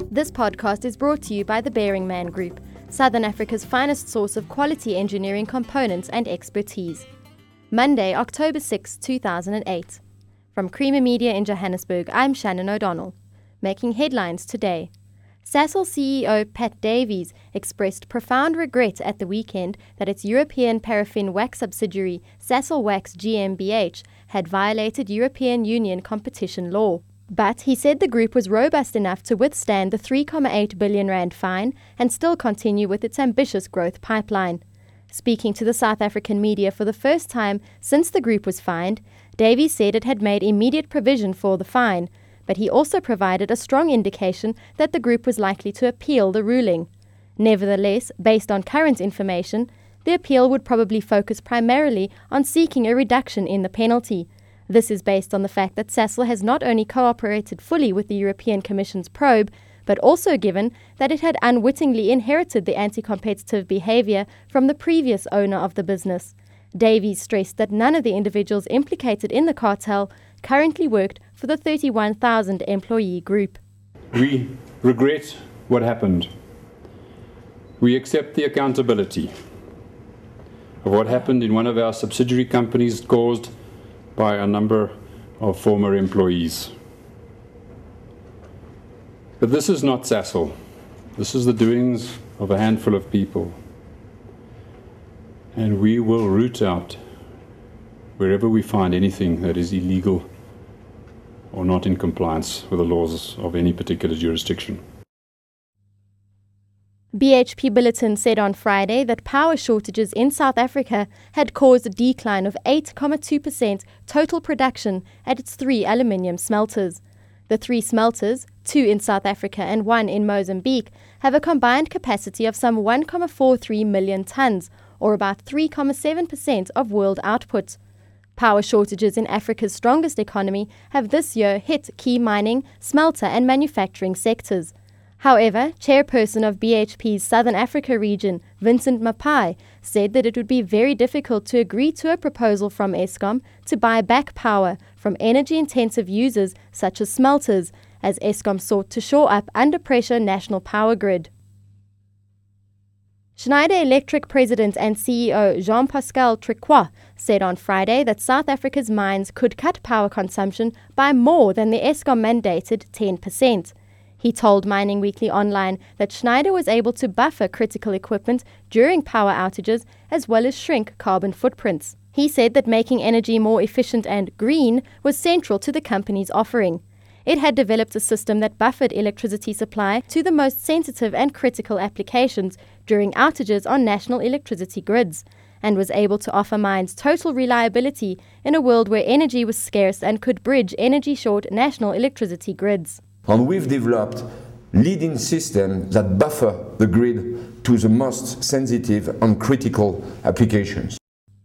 This podcast is brought to you by the Bearing Man Group, Southern Africa's finest source of quality engineering components and expertise. Monday, October 6, 2008. From Creamer Media in Johannesburg, I'm Shannon O'Donnell. Making headlines today. Sasol CEO Pat Davies expressed profound regret at the weekend that its European paraffin wax subsidiary, Sasol Wax GmbH, had violated European Union competition law. But he said the group was robust enough to withstand the 3.8 billion rand fine and still continue with its ambitious growth pipeline. Speaking to the South African media for the first time since the group was fined, Davies said it had made immediate provision for the fine, but he also provided a strong indication that the group was likely to appeal the ruling. Nevertheless, based on current information, the appeal would probably focus primarily on seeking a reduction in the penalty. This is based on the fact that Sasol has not only cooperated fully with the European Commission's probe, but also given that it had unwittingly inherited the anti-competitive behavior from the previous owner of the business. Davies stressed that none of the individuals implicated in the cartel currently worked for the 31,000-employee group. We regret what happened. We accept the accountability of what happened in one of our subsidiary companies caused by a number of former employees. But this is not Sasol. This is the doings of a handful of people. And we will root out wherever we find anything that is illegal or not in compliance with the laws of any particular jurisdiction. BHP Billiton said on Friday that power shortages in South Africa had caused a decline of 8.2% total production at its 3 aluminium smelters. The 3 smelters, 2 in South Africa and 1 in Mozambique, have a combined capacity of some 1.43 million tonnes, or about 3.7% of world output. Power shortages in Africa's strongest economy have this year hit key mining, smelter and manufacturing sectors. However, chairperson of BHP's Southern Africa region, Vincent Mapai, said that it would be very difficult to agree to a proposal from Eskom to buy back power from energy-intensive users such as smelters, as Eskom sought to shore up under-pressure national power grid. Schneider Electric President and CEO Jean-Pascal Tricoire said on Friday that South Africa's mines could cut power consumption by more than the Eskom mandated 10%. He told Mining Weekly Online that Schneider was able to buffer critical equipment during power outages as well as shrink carbon footprints. He said that making energy more efficient and green was central to the company's offering. It had developed a system that buffered electricity supply to the most sensitive and critical applications during outages on national electricity grids, and was able to offer mines total reliability in a world where energy was scarce and could bridge energy-short national electricity grids. And we've developed leading systems that buffer the grid to the most sensitive and critical applications.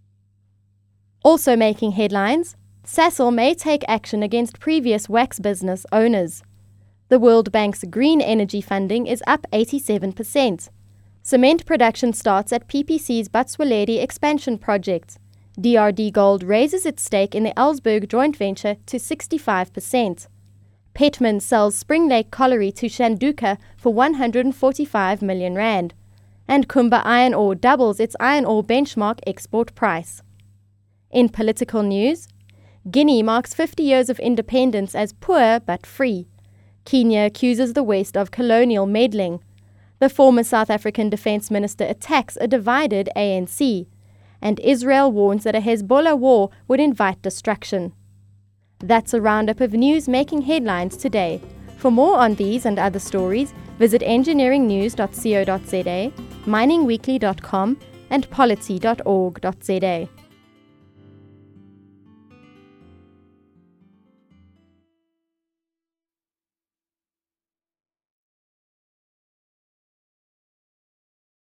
Also making headlines, Sasol may take action against previous wax business owners. The World Bank's green energy funding is up 87%. Cement production starts at PPC's Batsualedi expansion project. DRD Gold raises its stake in the Ellsberg joint venture to 65%. Petman sells Spring Lake Colliery to Shanduka for 145 million rand. And Kumba Iron Ore doubles its iron ore benchmark export price. In political news, Guinea marks 50 years of independence as poor but free. Kenya accuses the West of colonial meddling. The former South African Defence Minister attacks a divided ANC. And Israel warns that a Hezbollah war would invite destruction. That's a roundup of news making headlines today. For more on these and other stories, visit engineeringnews.co.za, miningweekly.com and polity.org.za.